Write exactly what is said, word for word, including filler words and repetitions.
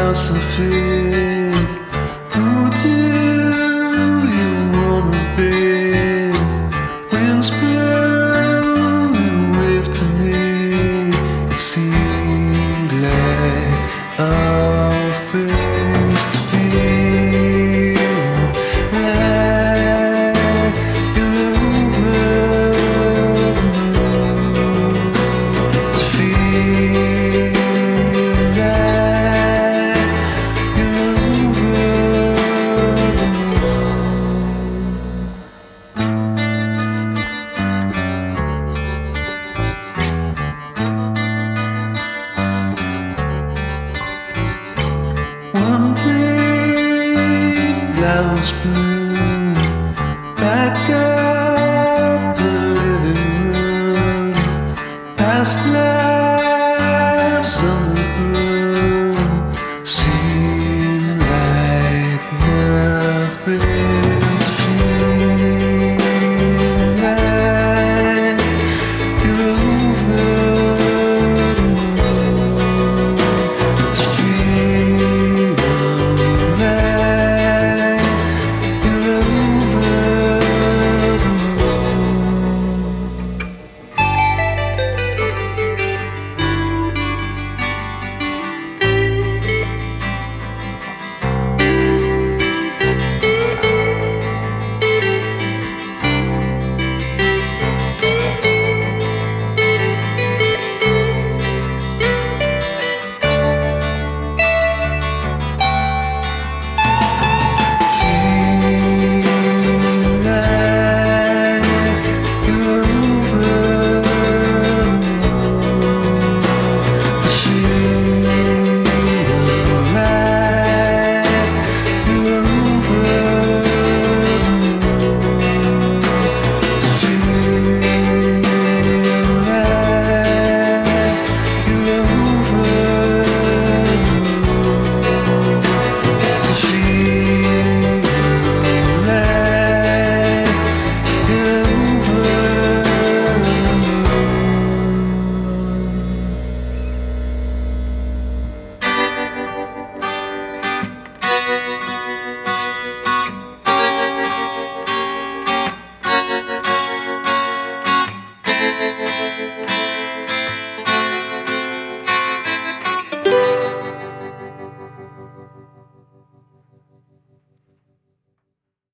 else to feel. Who do you wanna be? Winds blow, wave to me. It seemed like all things to feel like you're over the moon. To feel like you're over the moon. One day flowers bloom.